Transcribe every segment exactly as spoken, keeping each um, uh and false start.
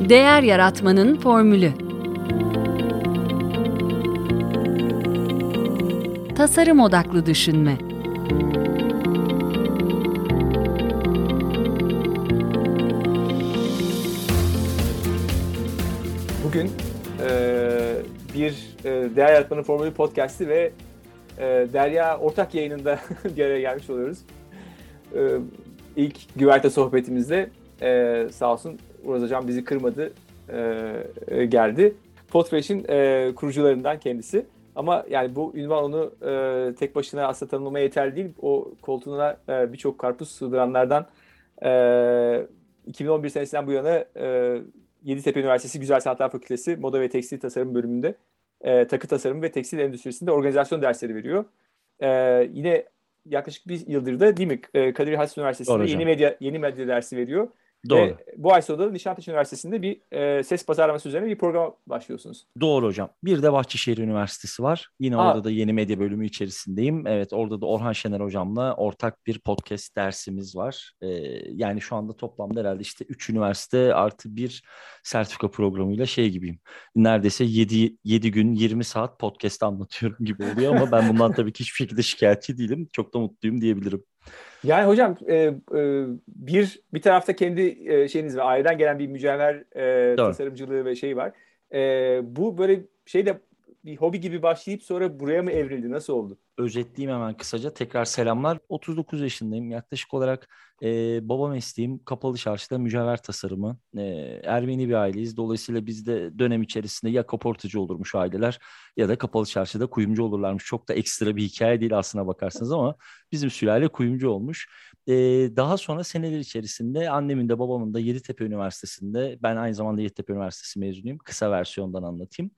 Değer yaratmanın formülü. Tasarım odaklı düşünme. Bugün e, bir e, Değer Yaratmanın Formülü podcast'i ve e, Derya ortak yayınında bir araya gelmiş oluyoruz. E, ilk güverte sohbetimizde e, sağ olsun Uraz Hocam bizi kırmadı, e, geldi. Podfresh'in e, kurucularından kendisi. Ama yani bu ünvan onu e, tek başına aslında tanımlamaya yeterli değil. O koltuğuna e, birçok karpuz sığdıranlardan e, iki bin on bir senesinden bu yana e, Yeditepe Üniversitesi Güzel Sanatlar Fakültesi Moda ve Tekstil Tasarım bölümünde e, takı tasarımı ve tekstil endüstrisinde organizasyon dersleri veriyor. E, yine yaklaşık bir yıldır da değil mi e, Kadir Has Üniversitesi'nde yeni medya yeni medya dersi veriyor. Doğru. Ve bu ay sonunda da Nişantaşı Üniversitesi'nde bir e, ses pazarlaması üzerine bir program başlıyorsunuz. Doğru hocam. Bir de Bahçeşehir Üniversitesi var. Yine Aa. orada da yeni medya bölümü içerisindeyim. Evet, orada da Orhan Şener hocamla ortak bir podcast dersimiz var. Ee, yani şu anda toplamda herhalde işte üç üniversite artı bir sertifika programıyla şey gibiyim. Neredeyse yedi gün yirmi saat podcast anlatıyorum gibi oluyor ama ben bundan tabii ki hiçbir şekilde şikayetçi değilim. Çok da mutluyum diyebilirim. Yani hocam e, e, bir bir tarafta kendi e, şeyiniz var. Aileden gelen bir mücevher e, tasarımcılığı ve şey var. E, bu böyle şeyde bir hobi gibi başlayıp sonra buraya mı evrildi? Nasıl oldu? Özetleyeyim hemen kısaca. Tekrar selamlar. otuz dokuz yaşındayım. Yaklaşık olarak e, baba mesleğim kapalı çarşıda mücevher tasarımı. E, Ermeni bir aileyiz. Dolayısıyla bizde dönem içerisinde ya kaportacı olurmuş aileler ya da kapalı çarşıda kuyumcu olurlarmış. Çok da ekstra bir hikaye değil aslına bakarsanız ama bizim sülale kuyumcu olmuş. E, daha sonra seneler içerisinde annemin de babamın da Yeditepe Üniversitesi'nde, ben aynı zamanda Yeditepe Üniversitesi mezunuyum. Kısa versiyondan anlatayım.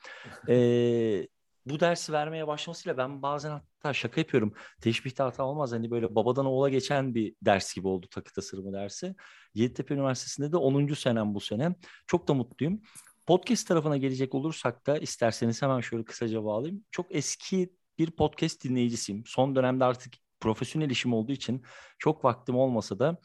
Eee Bu dersi vermeye başlamasıyla ben bazen hatta şaka yapıyorum. Teşbihte hata olmaz. Hani böyle babadan oğula geçen bir ders gibi oldu takı tasarımı dersi. Yeditepe Üniversitesi'nde de onuncu senem bu sene. Çok da mutluyum. Podcast tarafına gelecek olursak da isterseniz hemen şöyle kısaca bağlayayım. Çok eski bir podcast dinleyicisiyim. Son dönemde artık profesyonel işim olduğu için çok vaktim olmasa da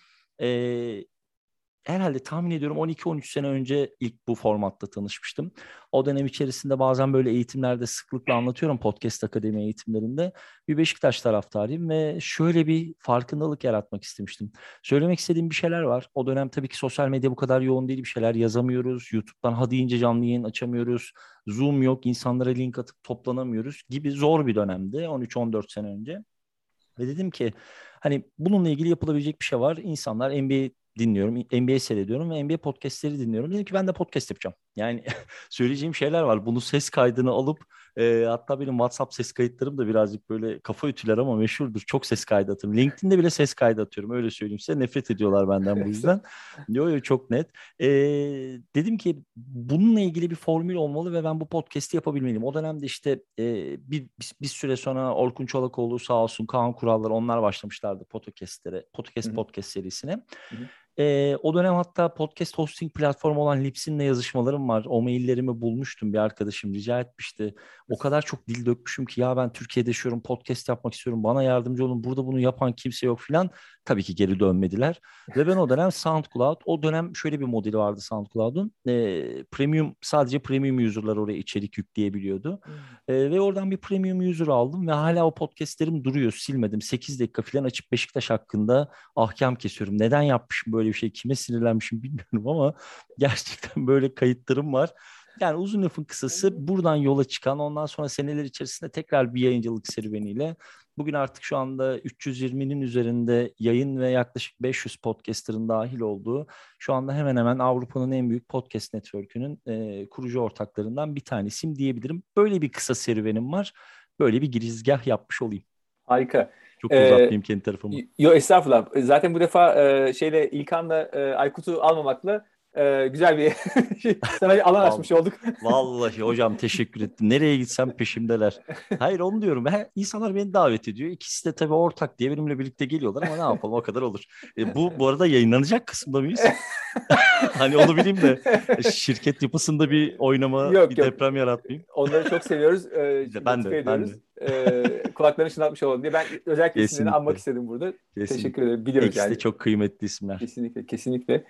e, herhalde tahmin ediyorum on iki on üç sene önce ilk bu formatta tanışmıştım. O dönem içerisinde bazen böyle eğitimlerde sıklıkla anlatıyorum, podcast akademi eğitimlerinde. Bir Beşiktaş taraftarıyım ve şöyle bir farkındalık yaratmak istemiştim. Söylemek istediğim bir şeyler var. O dönem tabii ki sosyal medya bu kadar yoğun değil, bir şeyler yazamıyoruz. YouTube'dan ha deyince canlı yayın açamıyoruz. Zoom yok, insanlara link atıp toplanamıyoruz gibi zor bir dönemdi on üç on dört sene önce. Ve dedim ki hani bununla ilgili yapılabilecek bir şey var. İnsanlar N B A dinliyorum, N B A seyrediyorum ve N B A podcastleri dinliyorum. Dedim ki ben de podcast yapacağım. Yani söyleyeceğim şeyler var. Bunu ses kaydını alıp e, hatta benim WhatsApp ses kayıtlarım da birazcık böyle kafa ütüler ama meşhurdur. Çok ses kaydı atıyorum. LinkedIn'de bile ses kaydı atıyorum. Öyle söyleyeyim size. Nefret ediyorlar benden bu yüzden. Yo yo çok net. E, dedim ki bununla ilgili bir formül olmalı ve ben bu podcast'i yapabilmeliyim. O dönemde işte e, bir, bir, bir süre sonra Orkun Çolakoğlu sağ olsun, Kaan Kurallar, onlar başlamışlardı podcast'lere. Podcast Hı-hı. podcast serisine. Hı-hı. Ee, o dönem hatta podcast hosting platformu olan Libsyn'le yazışmalarım var. O maillerimi bulmuştum, bir arkadaşım rica etmişti. O kadar çok dil dökmüşüm ki ya ben Türkiye'de yaşıyorum, podcast yapmak istiyorum, bana yardımcı olun, burada bunu yapan kimse yok filan. Tabii ki geri dönmediler. Ve ben o dönem SoundCloud, o dönem şöyle bir modeli vardı SoundCloud'un. Ee, premium, sadece premium user'lar oraya içerik yükleyebiliyordu. Hmm. Ee, ve oradan bir premium user aldım ve hala o podcastlerim duruyor, silmedim. sekiz dakika filan açıp Beşiktaş hakkında ahkam kesiyorum. Neden yapmışım böyle bir şey, kime sinirlenmişim bilmiyorum ama gerçekten böyle kayıtlarım var. Yani uzun lafın kısası buradan yola çıkan, ondan sonra seneler içerisinde tekrar bir yayıncılık serüveniyle bugün artık şu anda üç yüz yirminin üzerinde yayın ve yaklaşık beş yüz podcaster'ın dahil olduğu, şu anda hemen hemen Avrupa'nın en büyük podcast network'ünün e, kurucu ortaklarından bir tanesiyim diyebilirim. Böyle bir kısa serüvenim var. Böyle bir girizgah yapmış olayım. Harika. Çok da uzatmayayım ee, kendi tarafımı. Yok estağfurullah. Zaten bu defa e, şeyle İlkan'la e, Aykut'u almamakla e, güzel bir şey, sana bir alan açmış olduk. Vallahi hocam teşekkür ettim. Nereye gitsem peşimdeler. Hayır onu diyorum. He, insanlar beni davet ediyor. İkisi de tabii ortak diye benimle birlikte geliyorlar ama ne yapalım, o kadar olur. E, bu bu arada yayınlanacak kısımda mıyız? Hani onu bileyim de şirket yapısında bir oynama, yok, bir yok. deprem yaratmayayım. Onları çok seviyoruz. Ee, ben de, ben de. Ee, kulaklarını şınatmış olalım diye. Ben özellikle isimlerini anmak istedim burada. Kesinlikle. Teşekkür ederim. Biliyoruz İkisi yani. de çok kıymetli isimler. Kesinlikle, kesinlikle.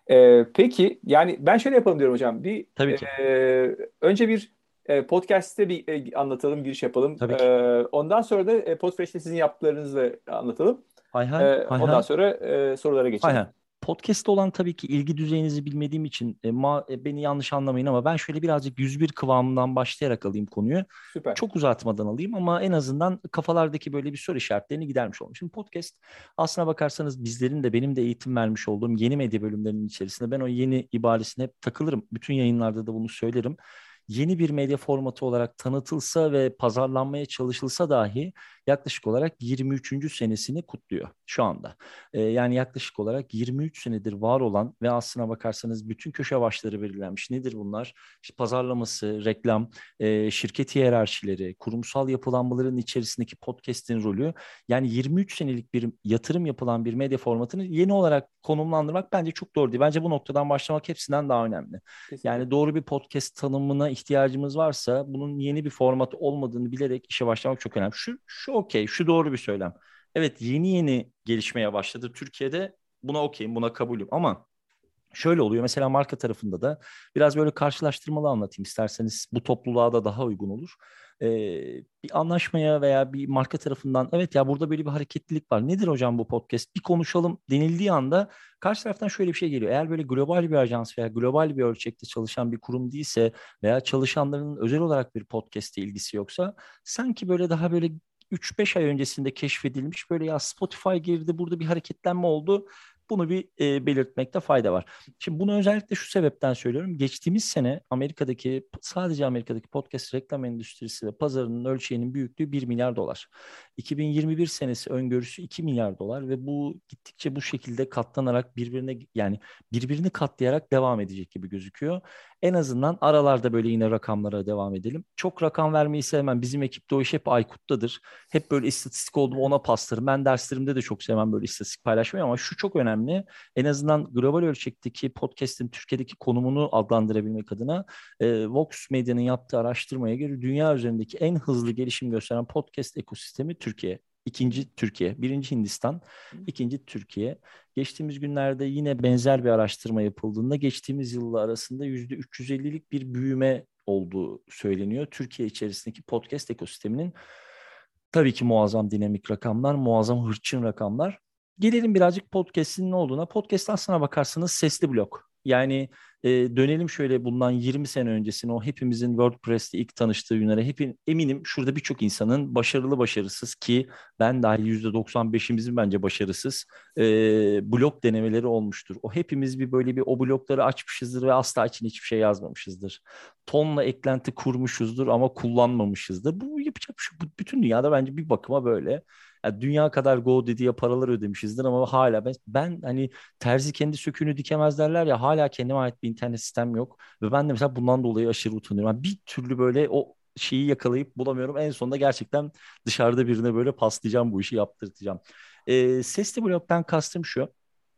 Ee, peki yani ben şöyle yapalım diyorum hocam. Bir Tabii ki. e, önce bir e, podcast'te bir e, anlatalım, giriş yapalım. Tabii Ee, ki. ondan sonra da e, Podfresh'te sizin yaptıklarınızı anlatalım. Hay hay. Ee, Hay ondan hay. sonra e, sorulara Hay geçelim. hay. Podcast'te olan tabii ki ilgi düzeyinizi bilmediğim için e, ma- e, beni yanlış anlamayın ama ben şöyle birazcık yüz bir kıvamından başlayarak alayım konuyu. Süper. Çok uzatmadan alayım ama en azından kafalardaki böyle bir soru işaretlerini gidermiş olayım. Şimdi podcast aslına bakarsanız bizlerin de benim de eğitim vermiş olduğum yeni medya bölümlerinin içerisinde ben o yeni ibaresine hep takılırım. Bütün yayınlarda da bunu söylerim. Yeni bir medya formatı olarak tanıtılsa ve pazarlanmaya çalışılsa dahi yaklaşık olarak yirmi üçüncü senesini kutluyor şu anda. Ee, yani yaklaşık olarak yirmi üç senedir var olan ve aslına bakarsanız bütün köşe başları belirlenmiş. Nedir bunlar? İşte pazarlaması, reklam, e, şirket hiyerarşileri, kurumsal yapılanmaların içerisindeki podcast'in rolü. Yani yirmi üç senelik bir yatırım yapılan bir medya formatını yeni olarak konumlandırmak bence çok doğru değil. Bence bu noktadan başlamak hepsinden daha önemli. Kesinlikle. Yani doğru bir podcast tanımına ihtiyacımız varsa bunun yeni bir format olmadığını bilerek işe başlamak çok önemli. Şu, şu okey, şu doğru bir söylem. Evet, yeni yeni gelişmeye başladı Türkiye'de. Buna okeyim, buna kabulüm ama şöyle oluyor. Mesela marka tarafında da biraz böyle karşılaştırmalı anlatayım isterseniz. Bu topluluğa da daha uygun olur. Ee, bir anlaşmaya veya bir marka tarafından evet ya burada böyle bir hareketlilik var. Nedir hocam bu podcast? Bir konuşalım denildiği anda karşı taraftan şöyle bir şey geliyor. Eğer böyle global bir ajans veya global bir ölçekte çalışan bir kurum değilse veya çalışanların özel olarak bir podcast'e ilgisi yoksa sanki böyle daha böyle üç beş ay öncesinde keşfedilmiş böyle ya Spotify girdi burada bir hareketlenme oldu. Bunu bir e, belirtmekte fayda var. Şimdi bunu özellikle şu sebepten söylüyorum. Geçtiğimiz sene Amerika'daki sadece Amerika'daki podcast reklam endüstrisi ve pazarının ölçeğinin büyüklüğü bir milyar dolar. iki bin yirmi bir senesi öngörüsü iki milyar dolar ve bu gittikçe bu şekilde katlanarak birbirine yani birbirini katlayarak devam edecek gibi gözüküyor. En azından aralarda böyle yine rakamlara devam edelim. Çok rakam vermeyi sevmem. Bizim ekipte o iş hep Aykut'tadır. Hep böyle istatistik oldu mu ona paslarım. Ben derslerimde de çok sevmem böyle istatistik paylaşmayı ama şu çok önemli. En azından global ölçekteki podcast'in Türkiye'deki konumunu adlandırabilmek adına e, Vox Medya'nın yaptığı araştırmaya göre dünya üzerindeki en hızlı gelişim gösteren podcast ekosistemi Türkiye. İkinci Türkiye, birinci Hindistan, ikinci Türkiye. Geçtiğimiz günlerde yine benzer bir araştırma yapıldığında geçtiğimiz yılla arasında yüzde üç yüz ellilik bir büyüme olduğu söyleniyor. Türkiye içerisindeki podcast ekosisteminin tabii ki muazzam dinamik rakamlar, muazzam hırçın rakamlar. Gelelim birazcık podcast'in ne olduğuna. Podcast aslına bakarsanız sesli blog. Yani e, dönelim şöyle bundan yirmi sene öncesine o hepimizin WordPress'te ilk tanıştığı günlere. Hep, eminim şurada birçok insanın başarılı başarısız ki ben dahil yüzde doksan beşimizin bence başarısız e, blog denemeleri olmuştur. O hepimiz bir böyle bir o blogları açmışızdır ve asla için hiçbir şey yazmamışızdır. Tonla eklenti kurmuşuzdur ama kullanmamışızdır. Bu yapacak bir şey. Bu, bütün dünyada bence bir bakıma böyle. Yani dünya kadar GoDaddy'ye paralar ödemişizdir ama hala ben, ben hani terzi kendi söküğünü dikemez derler ya hala kendime ait bir internet sistem yok ve ben de mesela bundan dolayı aşırı utanıyorum. Yani bir türlü böyle o şeyi yakalayıp bulamıyorum. En sonunda gerçekten dışarıda birine böyle paslayacağım bu işi yaptırtacağım. Ee, sesli blogdan kastım şu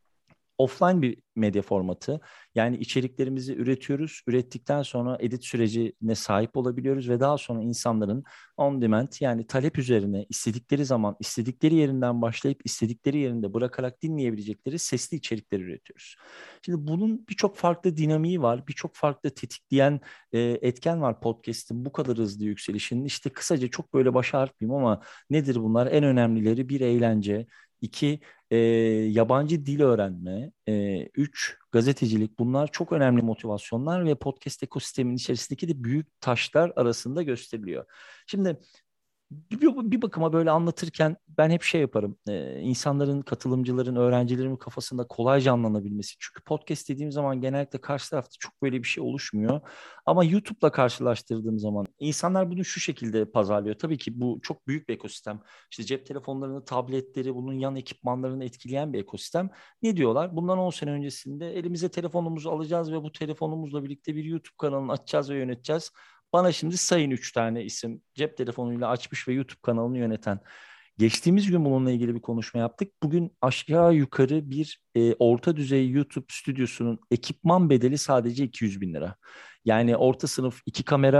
offline bir medya formatı. Yani içeriklerimizi üretiyoruz. Ürettikten sonra edit sürecine sahip olabiliyoruz ve daha sonra insanların on demand yani talep üzerine istedikleri zaman istedikleri yerinden başlayıp istedikleri yerinde bırakarak dinleyebilecekleri sesli içerikler üretiyoruz. Şimdi bunun birçok farklı dinamiği var. Birçok farklı tetikleyen e, etken var podcast'in bu kadar hızlı yükselişinin. İşte kısaca çok böyle baş ağrıtmayayım ama nedir bunlar? En önemlileri bir eğlence, iki e, yabancı dil öğrenme, e, üç gazetecilik bunlar çok önemli motivasyonlar ve podcast ekosisteminin içerisindeki de büyük taşlar arasında gösteriliyor. Şimdi bir, bir bakıma böyle anlatırken ben hep şey yaparım. Ee, insanların, katılımcıların, öğrencilerimin kafasında kolayca anlanabilmesi. Çünkü podcast dediğim zaman genellikle karşı tarafta çok böyle bir şey oluşmuyor. Ama YouTube'la karşılaştırdığım zaman insanlar bunu şu şekilde pazarlıyor. Tabii ki bu çok büyük bir ekosistem. İşte cep telefonlarını, tabletleri, bunun yan ekipmanlarını etkileyen bir ekosistem. Ne diyorlar? Bundan on sene öncesinde elimize telefonumuzu alacağız ve bu telefonumuzla birlikte bir YouTube kanalını açacağız ve yöneteceğiz. Bana şimdi sayın üç tane isim cep telefonuyla açmış ve YouTube kanalını yöneten. Geçtiğimiz gün bununla ilgili bir konuşma yaptık. Bugün aşağı yukarı bir e, orta düzey YouTube stüdyosunun ekipman bedeli sadece iki yüz bin lira. Yani orta sınıf iki kamera,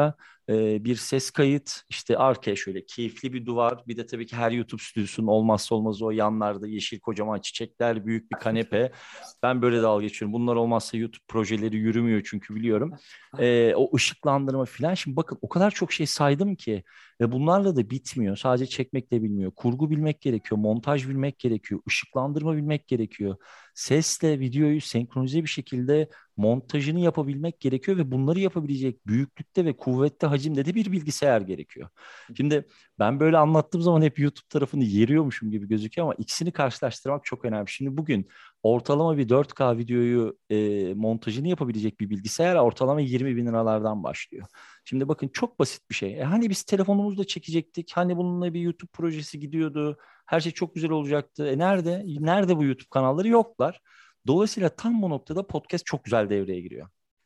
e, bir ses kayıt, işte arkaya şöyle keyifli bir duvar, bir de tabii ki her YouTube stüdyosunun olmazsa olmazı o yanlarda yeşil kocaman çiçekler, büyük bir kanepe. Ben böyle dalga geçiyorum. Bunlar olmazsa YouTube projeleri yürümüyor çünkü biliyorum. E, o ışıklandırma falan. Şimdi bakın o kadar çok şey saydım ki ve bunlarla da bitmiyor. Sadece çekmekle bilmiyor. Kurgu bilmek gerekiyor, montaj bilmek gerekiyor, ışıklandırma bilmek gerekiyor. Sesle videoyu senkronize bir şekilde montajını yapabilmek gerekiyor ve bunları yapabilecek büyüklükte ve kuvvette, hacimde de bir bilgisayar gerekiyor. Şimdi ben böyle anlattığım zaman hep YouTube tarafını yeriyormuşum gibi gözüküyor ama ikisini karşılaştırmak çok önemli. Şimdi bugün ortalama bir dört K videoyu e, montajını yapabilecek bir bilgisayar ortalama yirmi bin liralardan başlıyor. Şimdi bakın çok basit bir şey. E hani biz telefonumuzla çekecektik, hani bununla bir YouTube projesi gidiyordu, her şey çok güzel olacaktı. E nerede? Nerede bu YouTube kanalları? Yoklar. Dolayısıyla tam bu noktada podcast çok güzel devreye giriyor.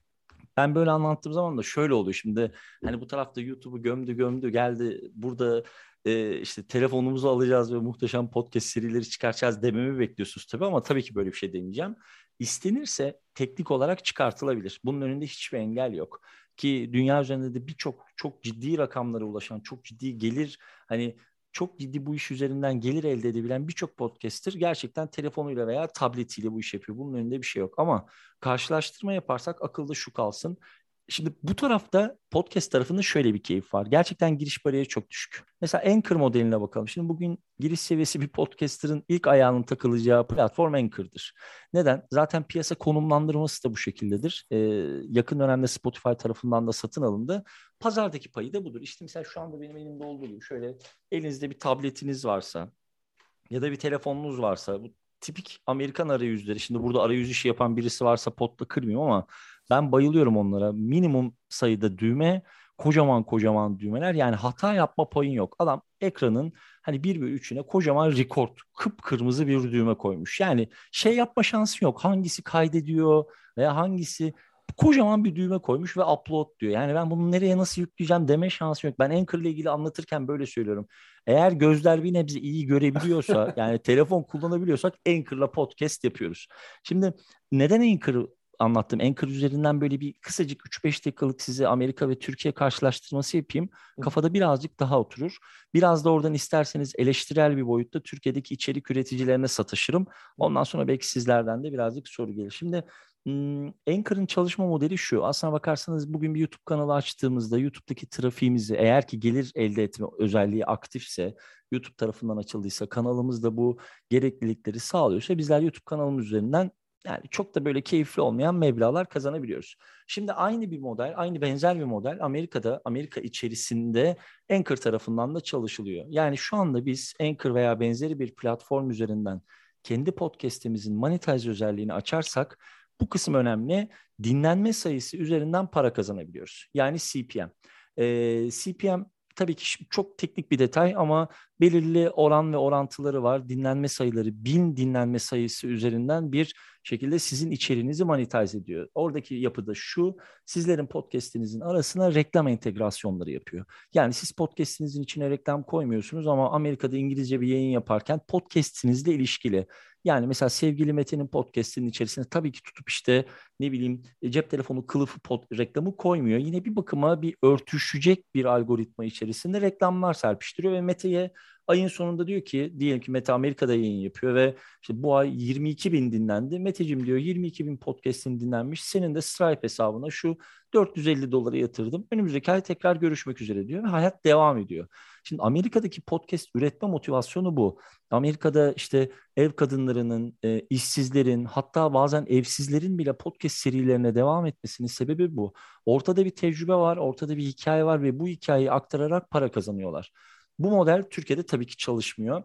Ben böyle anlattığım zaman da şöyle oluyor şimdi, hani bu tarafta YouTube'u gömdü gömdü geldi, burada e, işte telefonumuzu alacağız ve muhteşem podcast serileri çıkartacağız dememi bekliyorsunuz tabii, ama tabii ki böyle bir şey demeyeceğim. İstenirse teknik olarak çıkartılabilir. Bunun önünde hiçbir engel yok. Ki dünya üzerinde de birçok çok ciddi rakamlara ulaşan, çok ciddi gelir, hani çok ciddi bu iş üzerinden gelir elde edebilen birçok podcaster gerçekten telefonuyla veya tabletiyle bu iş yapıyor. Bunun önünde bir şey yok. Ama karşılaştırma yaparsak akılda şu kalsın. Şimdi bu tarafta podcast tarafında şöyle bir keyif var. Gerçekten giriş bariyeri çok düşük. Mesela Anchor modeline bakalım. Şimdi bugün giriş seviyesi bir podcaster'ın ilk ayağının takılacağı platform Anchor'dır. Neden? Zaten piyasa konumlandırması da bu şekildedir. Ee, yakın dönemde Spotify tarafından da satın alındı. Pazardaki payı da budur. İşte mesela şu anda benim elimde olduğu gibi şöyle elinizde bir tabletiniz varsa ya da bir telefonunuz varsa, bu tipik Amerikan arayüzleri. Şimdi burada arayüz işi yapan birisi varsa potla kırmıyorum ama ben bayılıyorum onlara. Minimum sayıda düğme, kocaman kocaman düğmeler. Yani hata yapma payın yok. Adam ekranın hani bir bölü üçüne kocaman record, kıpkırmızı bir düğme koymuş. Yani şey yapma şansı yok. Hangisi kaydediyor veya hangisi, kocaman bir düğme koymuş ve upload diyor. Yani ben bunu nereye nasıl yükleyeceğim deme şansı yok. Ben Anchor ile ilgili anlatırken böyle söylüyorum. Eğer gözler bir nebze iyi görebiliyorsa, yani telefon kullanabiliyorsak Anchor'la podcast yapıyoruz. Şimdi neden Anchor'ı anlattım? Anchor üzerinden böyle bir kısacık üç beş dakikalık size Amerika ve Türkiye karşılaştırması yapayım. Kafada birazcık daha oturur. Biraz da oradan isterseniz eleştirel bir boyutta Türkiye'deki içerik üreticilerine sataşırım. Ondan sonra belki sizlerden de birazcık soru gelir. Şimdi Hmm, Anchor'ın çalışma modeli şu. Aslına bakarsanız bugün bir YouTube kanalı açtığımızda YouTube'daki trafiğimizi, eğer ki gelir elde etme özelliği aktifse, YouTube tarafından açıldıysa, kanalımız da bu gereklilikleri sağlıyorsa, bizler YouTube kanalımız üzerinden yani çok da böyle keyifli olmayan meblağlar kazanabiliyoruz. Şimdi aynı bir model, aynı benzer bir model Amerika'da, Amerika içerisinde Anchor tarafından da çalışılıyor. Yani şu anda biz Anchor veya benzeri bir platform üzerinden kendi podcast'imizin monetize özelliğini açarsak, bu kısım önemli. Dinlenme sayısı üzerinden para kazanabiliyoruz. Yani C P M. Ee, C P M tabii ki çok teknik bir detay ama belirli oran ve orantıları var. Dinlenme sayıları, bin dinlenme sayısı üzerinden bir şekilde sizin içeriğinizi monetize ediyor. Oradaki yapıda şu: sizlerin podcast'inizin arasına reklam entegrasyonları yapıyor. Yani siz podcast'inizin içine reklam koymuyorsunuz ama Amerika'da İngilizce bir yayın yaparken podcast'inizle ilişkili. Yani mesela sevgili Mete'nin podcast'inin içerisine tabii ki tutup işte ne bileyim cep telefonu kılıfı pod, reklamı koymuyor. Yine bir bakıma bir örtüşecek bir algoritma içerisinde reklamlar serpiştiriyor ve Mete'ye ayın sonunda diyor ki, diyelim ki Mete Amerika'da yayın yapıyor ve işte bu ay yirmi iki bin dinlendi. Meteciğim diyor, yirmi iki bin podcast'in dinlenmiş. Senin de Stripe hesabına şu dört yüz elli dolara yatırdım. Önümüzdeki ay tekrar görüşmek üzere diyor ve hayat devam ediyor. Şimdi Amerika'daki podcast üretme motivasyonu bu. Amerika'da işte ev kadınlarının, e, işsizlerin, hatta bazen evsizlerin bile podcast serilerine devam etmesinin sebebi bu. Ortada bir tecrübe var, ortada bir hikaye var ve bu hikayeyi aktararak para kazanıyorlar. Bu model Türkiye'de tabii ki çalışmıyor.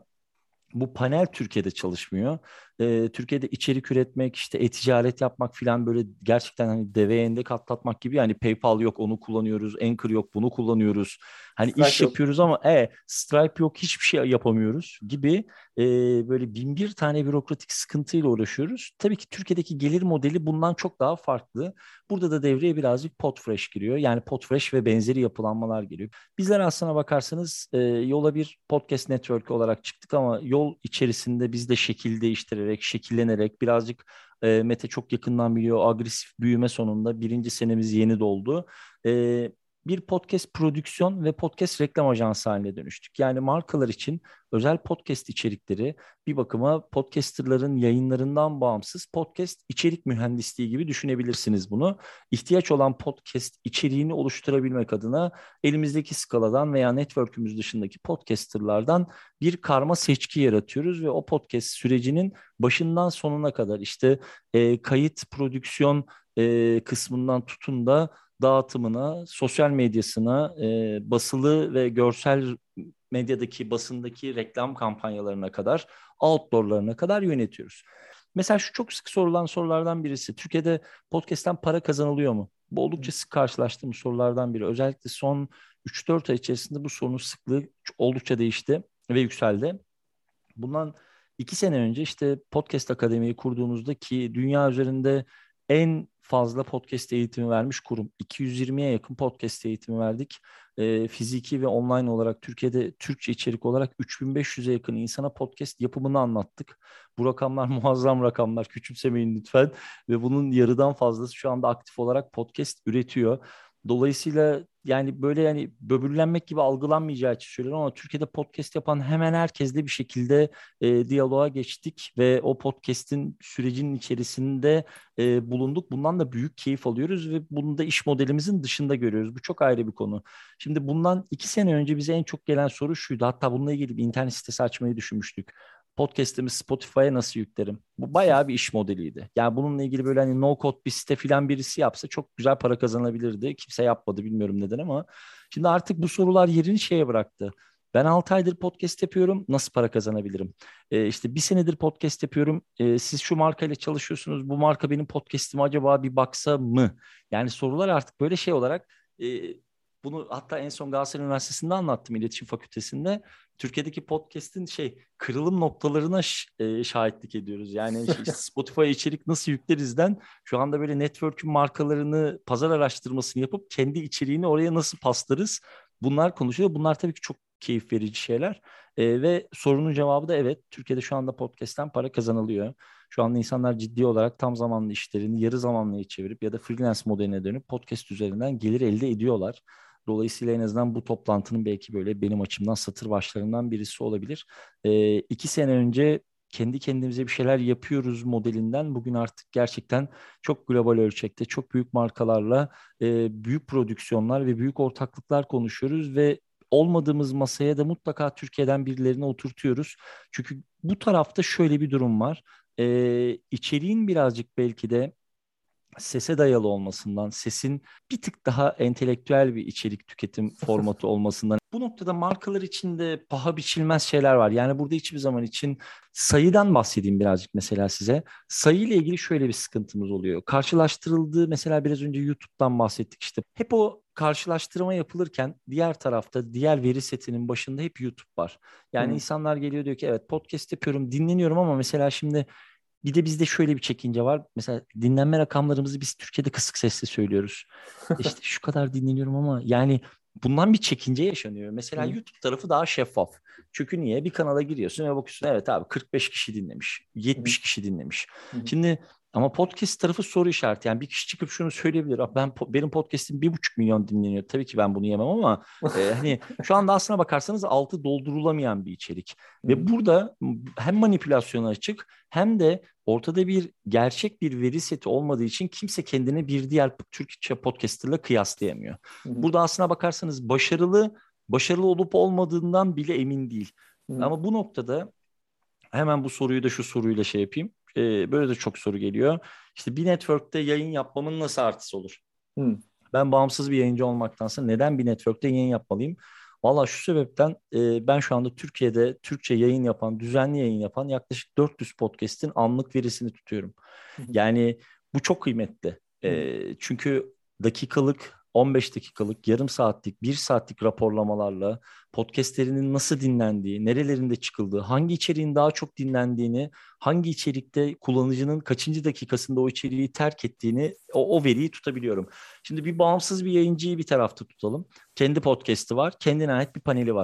Bu panel Türkiye'de çalışmıyor. Ee, Türkiye'de içerik üretmek, işte e-ticaret yapmak falan böyle gerçekten hani deveye endek atlatmak gibi. Yani PayPal yok, onu kullanıyoruz. Anchor yok, bunu kullanıyoruz. Hani Stripe iş yok. yapıyoruz ama e, Stripe yok, hiçbir şey yapamıyoruz gibi e, böyle bin bir tane bürokratik sıkıntıyla uğraşıyoruz. Tabii ki Türkiye'deki gelir modeli bundan çok daha farklı. Burada da devreye birazcık Podfresh giriyor. Yani Podfresh ve benzeri yapılanmalar geliyor. Bizler aslına bakarsanız e, yola bir podcast network olarak çıktık ama yol içerisinde biz de şekil değiştirerek, şekillenerek birazcık e, Mete çok yakından biliyor, agresif büyüme sonunda birinci senemiz yeni doldu. E, bir podcast prodüksiyon ve podcast reklam ajansı haline dönüştük. Yani markalar için özel podcast içerikleri bir bakıma podcasterların yayınlarından bağımsız podcast içerik mühendisliği gibi düşünebilirsiniz bunu. İhtiyaç olan podcast içeriğini oluşturabilmek adına elimizdeki skaladan veya network'ümüz dışındaki podcasterlardan bir karma seçki yaratıyoruz ve o podcast sürecinin başından sonuna kadar işte e, kayıt, prodüksiyon e, kısmından tutun da dağıtımına, sosyal medyasına, e, basılı ve görsel medyadaki, basındaki reklam kampanyalarına kadar, outdoorlarına kadar yönetiyoruz. Mesela şu çok sık sorulan sorulardan birisi. Türkiye'de podcast'ten para kazanılıyor mu? Bu oldukça sık karşılaştığım sorulardan biri. Özellikle son üç dört ay içerisinde bu sorunun sıklığı oldukça değişti ve yükseldi. Bundan iki sene önce işte Podcast Akademi'yi kurduğumuzda ki dünya üzerinde en fazla podcast eğitimi vermiş kurum. iki yüz yirmiye yakın podcast eğitimi verdik. E, fiziki ve online olarak Türkiye'de Türkçe içerik olarak üç bin beş yüze yakın insana podcast yapımını anlattık. Bu rakamlar muazzam rakamlar. Küçümsemeyin lütfen. Ve bunun yarıdan fazlası şu anda aktif olarak podcast üretiyor. Dolayısıyla yani böyle yani böbürlenmek gibi algılanmayacağı için söylüyorum ama Türkiye'de podcast yapan hemen herkesle bir şekilde e, diyaloğa geçtik ve o podcast'in sürecinin içerisinde e, bulunduk. Bundan da büyük keyif alıyoruz ve bunu da iş modelimizin dışında görüyoruz. Bu çok ayrı bir konu. Şimdi bundan iki sene önce bize en çok gelen soru şuydu. Hatta bununla ilgili bir internet sitesi açmayı düşünmüştük. Podcast'imi Spotify'a nasıl yüklerim? Bu bayağı bir iş modeliydi. Yani bununla ilgili böyle hani no code bir site falan birisi yapsa çok güzel para kazanabilirdi. Kimse yapmadı bilmiyorum neden ama. Şimdi artık bu sorular yerini şeye bıraktı. Ben altı aydır podcast yapıyorum. Nasıl para kazanabilirim? Ee, işte bir senedir podcast yapıyorum. Ee, siz şu markayla çalışıyorsunuz. Bu marka benim podcast'ime acaba bir baksa mı? Yani sorular artık böyle şey olarak... E, bunu hatta en son Galatasaray Üniversitesi'nde anlattım iletişim fakültesinde. Türkiye'deki podcast'in şey kırılım noktalarına e, şahitlik ediyoruz. Yani işte Spotify içerik nasıl yüklerizden şu anda böyle network'ün markalarını pazar araştırmasını yapıp kendi içeriğini oraya nasıl paslarız? Bunlar konuşuyor. Bunlar tabii ki çok keyif verici şeyler. E, ve sorunun cevabı da evet. Türkiye'de şu anda podcast'ten para kazanılıyor. Şu anda insanlar ciddi olarak tam zamanlı işlerini yarı zamanlıya çevirip ya da freelance modeline dönüp podcast üzerinden gelir elde ediyorlar. Dolayısıyla en azından bu toplantının belki böyle benim açımdan satır başlarından birisi olabilir. E, iki sene önce kendi kendimize bir şeyler yapıyoruz modelinden bugün artık gerçekten çok global ölçekte, çok büyük markalarla e, büyük prodüksiyonlar ve büyük ortaklıklar konuşuyoruz ve olmadığımız masaya da mutlaka Türkiye'den birilerini oturtuyoruz. Çünkü bu tarafta şöyle bir durum var. E, içeriğin birazcık belki de sese dayalı olmasından, sesin bir tık daha entelektüel bir içerik tüketim formatı olmasından. Bu noktada markalar için de paha biçilmez şeyler var. Yani burada hiçbir zaman için sayıdan bahsedeyim birazcık mesela size. Sayı ile ilgili şöyle bir sıkıntımız oluyor. Karşılaştırıldığı mesela biraz önce YouTube'dan bahsettik işte. Hep o karşılaştırma yapılırken diğer tarafta diğer veri setinin başında hep YouTube var. Yani hmm. insanlar geliyor diyor ki evet podcast yapıyorum, dinleniyorum ama mesela şimdi bir de bizde şöyle bir çekince var. Mesela dinlenme rakamlarımızı biz Türkiye'de kısık sesle söylüyoruz. İşte şu kadar dinleniyorum ama yani bundan bir çekince yaşanıyor. Mesela Hı. YouTube tarafı daha şeffaf. Çünkü niye? Bir kanala giriyorsun ve bakıyorsun evet abi kırk beş kişi dinlemiş, yetmiş Hı. kişi dinlemiş. Hı. Şimdi ama podcast tarafı soru işareti. Yani bir kişi çıkıp şunu söyleyebilir. Ben benim podcast'im bir buçuk milyon dinleniyor. Tabii ki ben bunu yemem ama e, hani şu anda aslına bakarsanız altı doldurulamayan bir içerik. Ve burada hem manipülasyona açık hem de ortada bir gerçek bir veri seti olmadığı için kimse kendini bir diğer Türkçe podcaster'la kıyaslayamıyor. Hı-hı. Burada aslına bakarsanız başarılı başarılı olup olmadığından bile emin değil. Hı-hı. Ama bu noktada hemen bu soruyu da şu soruyla şey yapayım. Ee, böyle de çok soru geliyor. İşte bir network'te yayın yapmamın nasıl artısı olur? Hı. Ben bağımsız bir yayıncı olmaktansa neden bir network'te yayın yapmalıyım? Valla şu sebepten e, ben şu anda Türkiye'de Türkçe yayın yapan, düzenli yayın yapan yaklaşık dört yüz podcast'in anlık verisini tutuyorum. Hı hı. Yani bu çok kıymetli. E, çünkü dakikalık, on beş dakikalık, yarım saatlik, bir saatlik raporlamalarla podcastlerinin nasıl dinlendiği, nerelerinde çıkıldığı, hangi içeriğin daha çok dinlendiğini, hangi içerikte kullanıcının kaçıncı dakikasında o içeriği terk ettiğini, o, o veriyi tutabiliyorum. Şimdi bir bağımsız bir yayıncıyı bir tarafta tutalım. Kendi podcast'i var, kendine ait bir paneli var.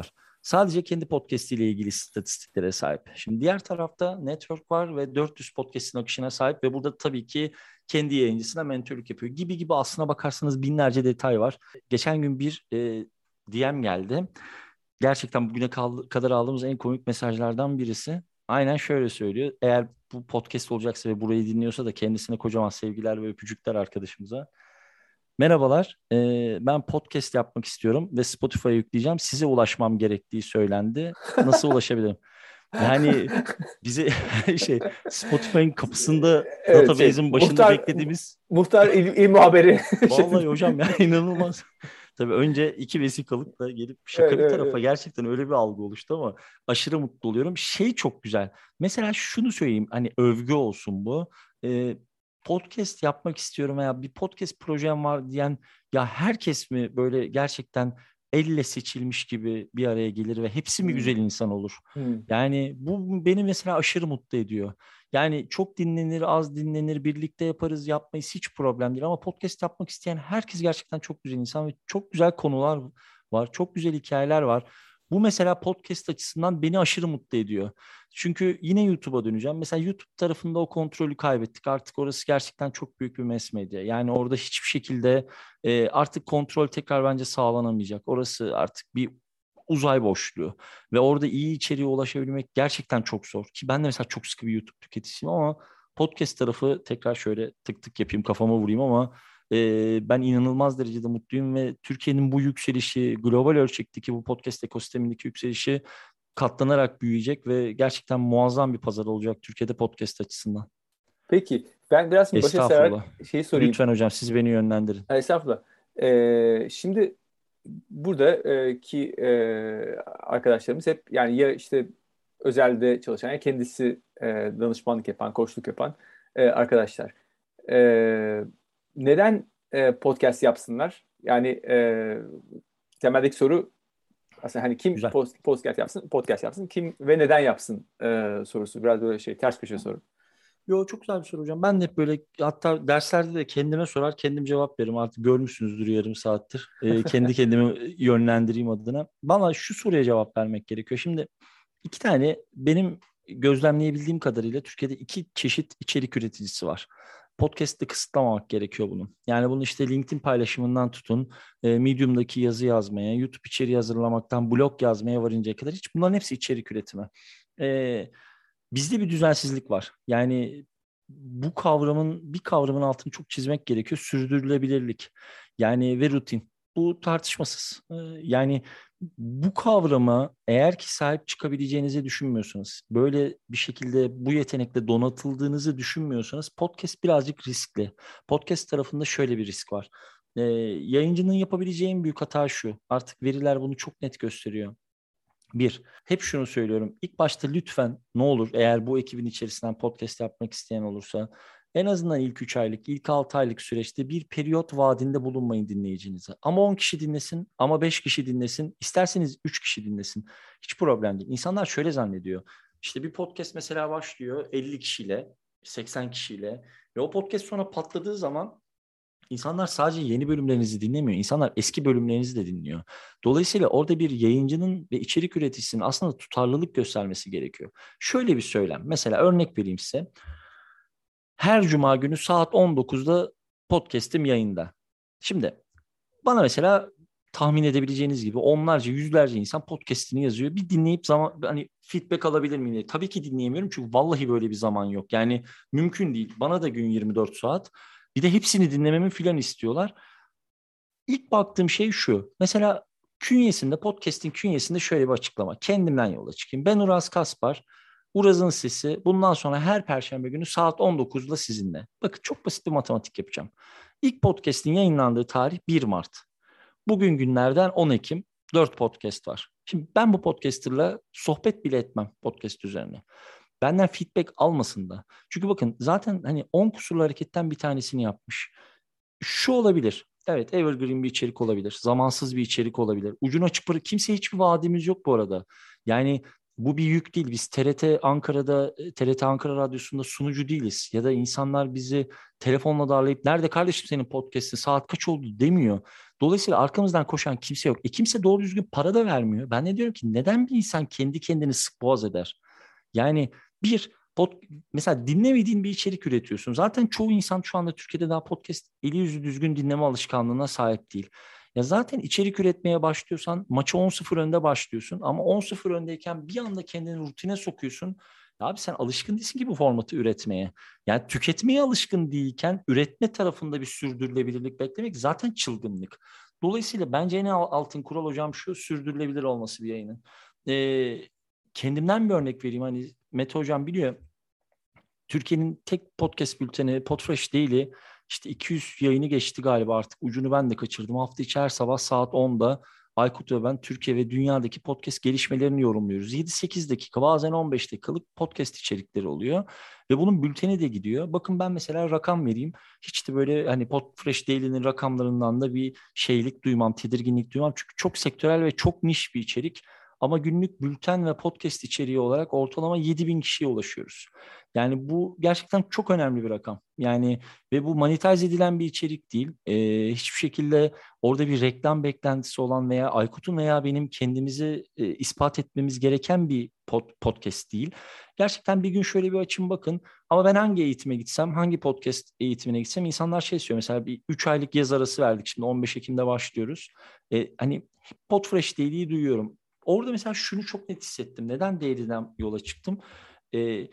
Sadece kendi podcastiyle ilgili istatistiklere sahip. Şimdi diğer tarafta network var ve dört yüz podcastin akışına sahip ve burada tabii ki kendi yayıncısına mentörlük yapıyor. Gibi gibi aslına bakarsanız binlerce detay var. Geçen gün bir e, D M geldi. Gerçekten bugüne kadar aldığımız en komik mesajlardan birisi. Aynen şöyle söylüyor. Eğer bu podcast olacaksa ve burayı dinliyorsa da kendisine kocaman sevgiler ve öpücükler arkadaşımıza. Merhabalar, e, ben podcast yapmak istiyorum ve Spotify'a yükleyeceğim. Size ulaşmam gerektiği söylendi. Nasıl ulaşabilirim? Yani bize şey Spotify'ın kapısında evet, database'in şey, başında muhtar, beklediğimiz... Muhtar il, il muhabiri. Vallahi hocam ya inanılmaz. Tabii önce iki vesikalıkla gelip şaka evet, bir evet, tarafa evet. Gerçekten öyle bir algı oluştu ama aşırı mutlu oluyorum. Şey çok güzel. Mesela şunu söyleyeyim, hani övgü olsun bu. Ee, podcast yapmak istiyorum veya bir podcast projem var diyen ya herkes mi böyle gerçekten elle seçilmiş gibi bir araya gelir ve hepsi mi Hmm. güzel insan olur? Hmm. Yani bu beni mesela aşırı mutlu ediyor. Yani çok dinlenir, az dinlenir, birlikte yaparız, yapmayız hiç problem değil. Ama podcast yapmak isteyen herkes gerçekten çok güzel insan ve çok güzel konular var, çok güzel hikayeler var. Bu mesela podcast açısından beni aşırı mutlu ediyor. Çünkü yine YouTube'a döneceğim. Mesela YouTube tarafında o kontrolü kaybettik. Artık orası gerçekten çok büyük bir mass medya. Yani orada hiçbir şekilde e, artık kontrol tekrar bence sağlanamayacak. Orası artık bir uzay boşluğu ve orada iyi içeriğe ulaşabilmek gerçekten çok zor. Ki ben de mesela çok sıkı bir YouTube tüketicisiyim ama podcast tarafı tekrar şöyle tık tık yapayım, kafama vurayım ama e, ben inanılmaz derecede mutluyum ve Türkiye'nin bu yükselişi, global ölçekteki bu podcast ekosistemindeki yükselişi katlanarak büyüyecek ve gerçekten muazzam bir pazar olacak Türkiye'de podcast açısından. Peki ben biraz şimdi başa sararak Estağfurullah. şeyi sorayım. Lütfen hocam siz beni yönlendirin. Estağfurullah. Ee, şimdi buradaki e, arkadaşlarımız hep yani ya işte özelde çalışan ya kendisi e, danışmanlık yapan, koçluk yapan e, arkadaşlar. E, neden e, podcast yapsınlar? Yani e, temeldeki soru aslında hani kim Güzel. post, podcast yapsın, podcast yapsın, kim ve neden yapsın e, sorusu. Biraz böyle şey ters köşe soru. Yo çok güzel bir soru hocam. Ben de hep böyle hatta derslerde de kendime sorar kendim cevap veririm. Artık görmüşsünüzdür yarım saattir. Ee, kendi kendimi yönlendireyim adına. Bana şu soruya cevap vermek gerekiyor. Şimdi iki tane benim gözlemleyebildiğim kadarıyla Türkiye'de iki çeşit içerik üreticisi var. Podcast'te kısıtlamamak gerekiyor bunu. Yani bunu işte LinkedIn paylaşımından tutun, e, Medium'daki yazı yazmaya, YouTube içeriği hazırlamaktan blog yazmaya varıncaya kadar hiç bunların hepsi içerik üretimi. E, bizde bir düzensizlik var. Yani bu kavramın bir kavramın altını çok çizmek gerekiyor. Sürdürülebilirlik. Yani ve rutin. Bu tartışmasız. E, yani bu kavrama eğer ki sahip çıkabileceğinizi düşünmüyorsanız, böyle bir şekilde bu yetenekle donatıldığınızı düşünmüyorsanız podcast birazcık riskli. Podcast tarafında şöyle bir risk var. Ee, yayıncının yapabileceği en büyük hata şu. Artık veriler bunu çok net gösteriyor. Bir, hep şunu söylüyorum. İlk başta lütfen ne olur eğer bu ekibin içerisinden podcast yapmak isteyen olursa en azından ilk üç aylık, ilk altı aylık süreçte bir periyot vaadinde bulunmayın dinleyicinize. Ama on kişi dinlesin, ama beş kişi dinlesin, isterseniz üç kişi dinlesin. Hiç problem değil. İnsanlar şöyle zannediyor. İşte bir podcast mesela başlıyor elli kişiyle, seksen kişiyle ve o podcast sonra patladığı zaman İnsanlar sadece yeni bölümlerinizi dinlemiyor. İnsanlar eski bölümlerinizi de dinliyor. Dolayısıyla orada bir yayıncının ve içerik üreticisinin aslında tutarlılık göstermesi gerekiyor. Şöyle bir söylem. Mesela örnek vereyim size. Her cuma günü saat on dokuzda podcast'im yayında. Şimdi bana mesela tahmin edebileceğiniz gibi onlarca, yüzlerce insan podcast'ini yazıyor. Bir dinleyip zaman hani feedback alabilir miyim diye. Tabii ki dinleyemiyorum çünkü vallahi böyle bir zaman yok. Yani mümkün değil. Bana da gün yirmi dört saat. Bir de hepsini dinlememi filan istiyorlar. İlk baktığım şey şu. Mesela künyesinde, podcast'in künyesinde şöyle bir açıklama. Kendimden yola çıkayım. Ben Uraz Kaspar. Uraz'ın Sesi bundan sonra her perşembe günü saat on dokuzda sizinle. Bakın çok basit bir matematik yapacağım. İlk podcast'in yayınlandığı tarih bir Mart. Bugün günlerden on Ekim. dört podcast var. Şimdi ben bu podcaster'la sohbet bile etmem podcast üzerine. Benden feedback almasın da. Çünkü bakın zaten hani on kusurlu hareketten bir tanesini yapmış. Şu olabilir. Evet, evergreen bir içerik olabilir. Zamansız bir içerik olabilir. Ucunu açık bırak. Kimseye hiçbir vaadimiz yok bu arada. Yani bu bir yük değil. Biz T R T Ankara'da, T R T Ankara Radyosu'nda sunucu değiliz. Ya da insanlar bizi telefonla darlayıp nerede kardeşim senin podcast'in saat kaç oldu demiyor. Dolayısıyla arkamızdan koşan kimse yok. E kimse doğru düzgün para da vermiyor. Ben ne diyorum ki neden bir insan kendi kendini sık boğaz eder? Yani bir pod, mesela dinlemediğin bir içerik üretiyorsun. Zaten çoğu insan şu anda Türkiye'de daha podcast eli yüzü düzgün dinleme alışkanlığına sahip değil. Ya zaten içerik üretmeye başlıyorsan maça on sıfır önde başlıyorsun ama on sıfır öndeyken bir anda kendini rutine sokuyorsun. Ya abi sen alışkın değilsin ki bu formatı üretmeye. Yani tüketmeye alışkın değilken üretme tarafında bir sürdürülebilirlik beklemek zaten çılgınlık. Dolayısıyla bence en altın kural hocam şu, sürdürülebilir olması bir yayının. Ee, kendimden bir örnek vereyim. Hani Mete hocam biliyor. Türkiye'nin tek podcast bülteni Podfresh Daily işte iki yüz yayını geçti galiba, artık ucunu ben de kaçırdım. Hafta içi her sabah saat onda Aykut ve ben Türkiye ve dünyadaki podcast gelişmelerini yorumluyoruz. yedi sekiz dakika, bazen on beş dakikalık podcast içerikleri oluyor ve bunun bülteni de gidiyor. Bakın ben mesela rakam vereyim. Hiç de böyle hani Podfresh Daily'nin rakamlarından da bir şeylik duymam, tedirginlik duymam. Çünkü çok sektörel ve çok niş bir içerik. Ama günlük bülten ve podcast içeriği olarak ortalama yedi bin kişiye ulaşıyoruz. Yani bu gerçekten çok önemli bir rakam. Yani ve bu monetize edilen bir içerik değil. Ee, hiçbir şekilde orada bir reklam beklentisi olan veya Aykut'un veya benim kendimizi e, ispat etmemiz gereken bir pod, podcast değil. Gerçekten bir gün şöyle bir açın bakın. Ama ben hangi eğitime gitsem, hangi podcast eğitimine gitsem insanlar şey istiyor. Mesela bir üç aylık yaz arası verdik. Şimdi on beş Ekim'de başlıyoruz. Ee, hani Podfresh Daily'yi duyuyorum. Orada mesela şunu çok net hissettim. Neden Daily'den yola çıktım? Ee,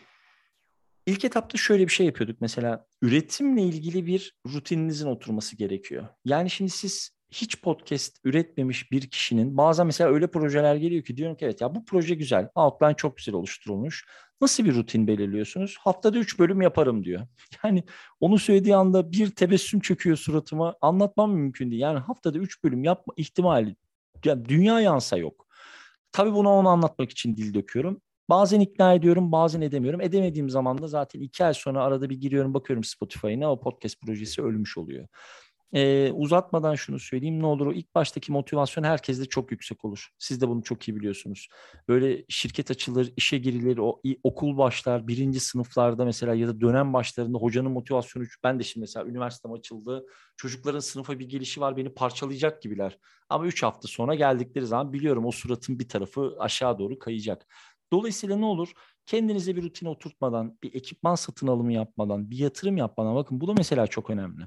İlk etapta şöyle bir şey yapıyorduk. Mesela üretimle ilgili bir rutininizin oturması gerekiyor. Yani şimdi siz hiç podcast üretmemiş bir kişinin bazen mesela öyle projeler geliyor ki diyorum ki evet ya bu proje güzel. Outline çok güzel oluşturulmuş. Nasıl bir rutin belirliyorsunuz? Haftada üç bölüm yaparım diyor. Yani onu söylediği anda bir tebessüm çöküyor suratıma. Anlatmam mümkün değil. Yani haftada üç bölüm yapma ihtimali yani dünya yansa yok. Tabii bunu ona anlatmak için dil döküyorum. Bazen ikna ediyorum, bazen edemiyorum. Edemediğim zaman da zaten iki ay sonra arada bir giriyorum, bakıyorum Spotify'ına, o podcast projesi ölmüş oluyor. Ee, uzatmadan şunu söyleyeyim ne olur, o ilk baştaki motivasyon herkeste çok yüksek olur. Siz de bunu çok iyi biliyorsunuz. Böyle şirket açılır, işe girilir, o okul başlar, birinci sınıflarda mesela ya da dönem başlarında hocanın motivasyonu, ben de şimdi mesela üniversitem açıldı, çocukların sınıfa bir gelişi var, beni parçalayacak gibiler. Ama üç hafta sonra geldikleri zaman biliyorum o suratın bir tarafı aşağı doğru kayacak. Dolayısıyla ne olur? Kendinize bir rutine oturtmadan, bir ekipman satın alımı yapmadan, bir yatırım yapmadan, bakın bu da mesela çok önemli.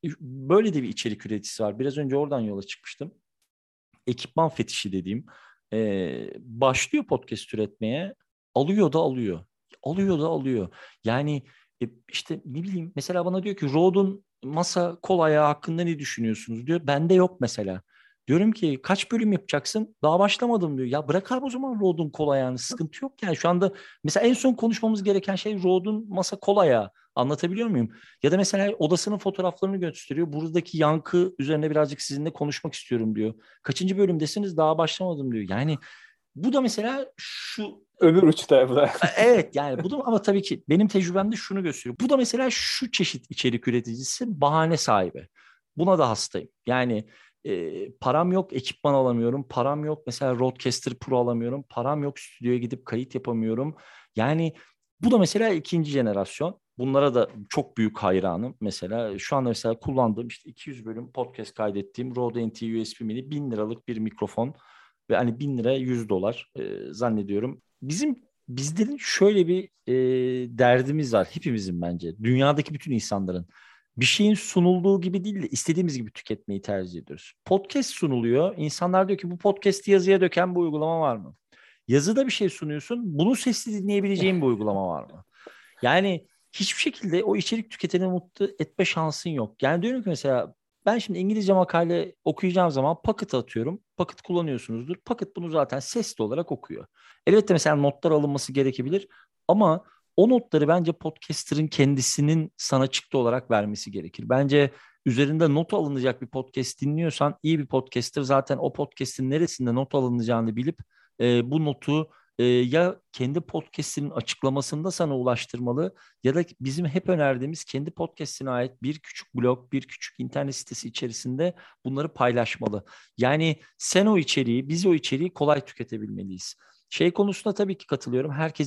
Böyle de bir içerik üreticisi var. Biraz önce oradan yola çıkmıştım. Ekipman fetişi dediğim. Ee, başlıyor podcast üretmeye, alıyor da alıyor. Alıyor da alıyor. Yani e, işte ne bileyim mesela bana diyor ki Rode'un masa kol ayağı hakkında ne düşünüyorsunuz diyor. Bende yok mesela. Diyorum ki kaç bölüm yapacaksın? Daha başlamadım diyor. Ya bırak abi o zaman Rode'un kol ayağını. Sıkıntı yok yani. Şu anda mesela en son konuşmamız gereken şey Rode'un masa kol ayağı. Anlatabiliyor muyum? Ya da mesela odasının fotoğraflarını gösteriyor. Buradaki yankı üzerine birazcık sizinle konuşmak istiyorum diyor. Kaçıncı bölümdesiniz? Daha başlamadım diyor. Yani bu da mesela şu öbür uçta bu da. evet yani bu da, ama tabii ki benim tecrübemde şunu gösteriyor. Bu da mesela şu çeşit içerik üreticisi bahane sahibi. Buna da hastayım. Yani e, param yok, ekipman alamıyorum. Param yok, mesela Rodecaster Pro alamıyorum. Param yok, stüdyoya gidip kayıt yapamıyorum. Yani bu da mesela ikinci jenerasyon. Bunlara da çok büyük hayranım. Mesela şu anda mesela kullandığım işte iki yüz bölüm podcast kaydettiğim Rode N T U S B Mini bin liralık bir mikrofon ve hani bin lira yüz dolar e, zannediyorum. Bizim bizlerin şöyle bir e, derdimiz var hepimizin bence. Dünyadaki bütün insanların. Bir şeyin sunulduğu gibi değil de istediğimiz gibi tüketmeyi tercih ediyoruz. Podcast sunuluyor. İnsanlar diyor ki bu podcast'i yazıya döken bir uygulama var mı? Yazıda bir şey sunuyorsun. Bunu sesli dinleyebileceğin bir uygulama var mı? Yani hiçbir şekilde o içerik tüketeni mutlu etme şansın yok. Yani diyorum ki mesela ben şimdi İngilizce makale okuyacağım zaman Pocket atıyorum. Pocket kullanıyorsunuzdur. Pocket bunu zaten sesli olarak okuyor. Elbette mesela notlar alınması gerekebilir ama o notları bence podcaster'ın kendisinin sana çıktı olarak vermesi gerekir. Bence üzerinde not alınacak bir podcast dinliyorsan iyi bir podcaster zaten o podcast'in neresinde not alınacağını bilip e, bu notu e, ya kendi podcast'inin açıklamasında sana ulaştırmalı ya da bizim hep önerdiğimiz kendi podcast'ine ait bir küçük blog, bir küçük internet sitesi içerisinde bunları paylaşmalı. Yani sen o içeriği, biz o içeriği kolay tüketebilmeliyiz. Şey konusunda tabii ki katılıyorum. Herkesin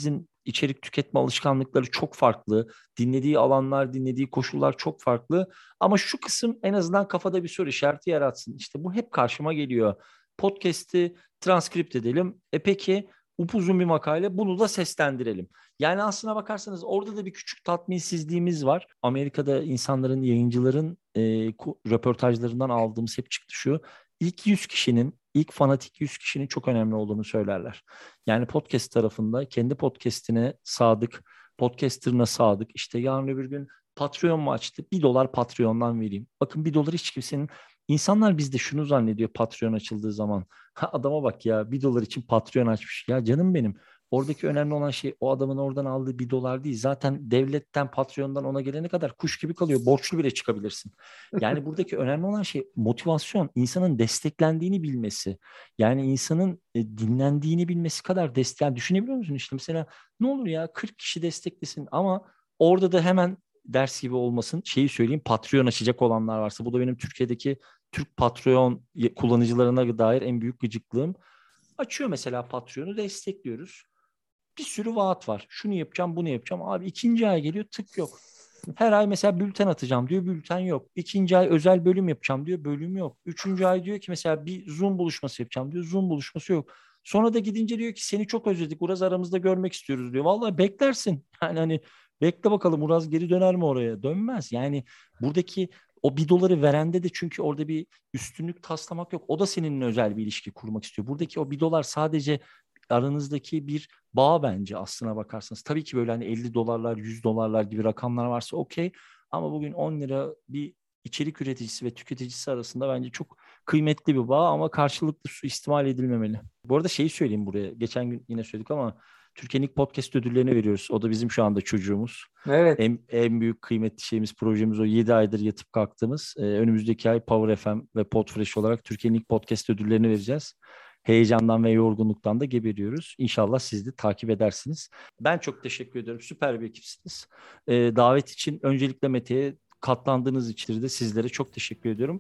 içerik tüketme alışkanlıkları çok farklı. Dinlediği alanlar, dinlediği koşullar çok farklı. Ama şu kısım en azından kafada bir soru işareti yaratsın. İşte bu hep karşıma geliyor. Podcast'i transkript edelim. E peki upuzun bir makale, bunu da seslendirelim. Yani aslına bakarsanız orada da bir küçük tatminsizliğimiz var. Amerika'da insanların, yayıncıların e, röportajlarından aldığımız hep çıktı şu. İlk yüz kişinin, ilk fanatik yüz kişinin çok önemli olduğunu söylerler. Yani podcast tarafında kendi podcastine sadık, podcaster'ına sadık. İşte yarın öbür gün Patreon mu açtı? Bir dolar Patreon'dan vereyim. Bakın bir dolar hiç kimsenin... İnsanlar bizde şunu zannediyor Patreon açıldığı zaman. Ha, adama bak ya, bir dolar için Patreon açmış. Ya canım benim. Oradaki önemli olan şey o adamın oradan aldığı bir dolar değil. Zaten devletten, Patreon'dan ona gelene kadar kuş gibi kalıyor. Borçlu bile çıkabilirsin. Yani buradaki önemli olan şey motivasyon. İnsanın desteklendiğini bilmesi. Yani insanın e, dinlendiğini bilmesi kadar destek. Yani düşünebiliyor musun? İşte mesela ne olur ya kırk kişi desteklesin ama orada da hemen ders gibi olmasın. Şeyi söyleyeyim, Patreon açacak olanlar varsa, bu da benim Türkiye'deki Türk Patreon kullanıcılarına dair en büyük gıcıklığım. Açıyor mesela Patreon'u, destekliyoruz. Bir sürü vaat var. Şunu yapacağım, bunu yapacağım. Abi ikinci ay geliyor, tık yok. Her ay mesela bülten atacağım diyor, bülten yok. İkinci ay özel bölüm yapacağım diyor, bölüm yok. Üçüncü ay diyor ki mesela bir Zoom buluşması yapacağım diyor, Zoom buluşması yok. Sonra da gidince diyor ki seni çok özledik, Uraz aramızda görmek istiyoruz diyor. Vallahi beklersin. Yani hani bekle bakalım Uraz geri döner mi oraya? Dönmez. Yani buradaki o bir doları verende de çünkü orada bir üstünlük taslamak yok. O da seninle özel bir ilişki kurmak istiyor. Buradaki o bir dolar sadece aranızdaki bir bağ bence aslına bakarsanız. Tabii ki böyle hani elli dolarlar, yüz dolarlar gibi rakamlar varsa okey. Ama bugün on lira bir içerik üreticisi ve tüketicisi arasında bence çok kıymetli bir bağ ama karşılıklı suistimal edilmemeli. Bu arada şeyi söyleyeyim buraya. Geçen gün yine söyledik ama Türkiye'nin ilk podcast ödüllerini veriyoruz. O da bizim şu anda çocuğumuz. Evet. En, en büyük kıymetli şeyimiz, projemiz o. yedi aydır yatıp kalktığımız. Ee, önümüzdeki ay Power F M ve Podfresh olarak Türkiye'nin ilk podcast ödüllerini vereceğiz. Heyecandan ve yorgunluktan da geberiyoruz. İnşallah siz de takip edersiniz. Ben çok teşekkür ediyorum. Süper bir ekipsiniz. Ee, davet için öncelikle Mete'ye, katlandığınız için de sizlere çok teşekkür ediyorum.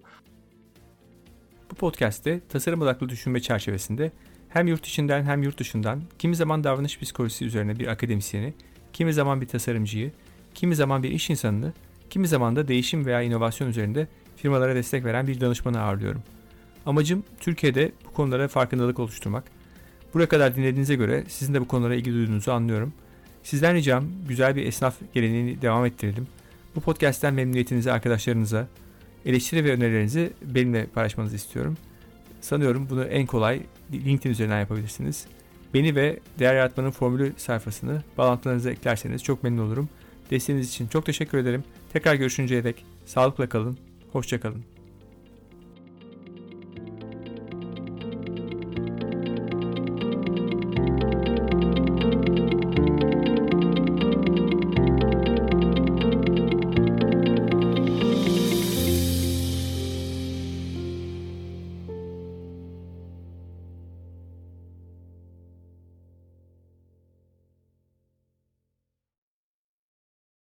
Bu podcast'te tasarım odaklı düşünme çerçevesinde hem yurt içinden hem yurt dışından kimi zaman davranış psikolojisi üzerine bir akademisyeni, kimi zaman bir tasarımcıyı, kimi zaman bir iş insanını, kimi zaman da değişim veya inovasyon üzerinde firmalara destek veren bir danışmanı ağırlıyorum. Amacım Türkiye'de bu konulara farkındalık oluşturmak. Buraya kadar dinlediğinize göre sizin de bu konulara ilgi duyduğunuzu anlıyorum. Sizden ricam güzel bir esnaf geleneğini devam ettirelim. Bu podcast'ten memnuniyetinizi arkadaşlarınıza, eleştiri ve önerilerinizi benimle paylaşmanızı istiyorum. Sanıyorum bunu en kolay LinkedIn üzerinden yapabilirsiniz. Beni ve Değer Yaratmanın Formülü sayfasını bağlantılarınıza eklerseniz çok memnun olurum. Desteğiniz için çok teşekkür ederim. Tekrar görüşünceye dek sağlıkla kalın, hoşça kalın.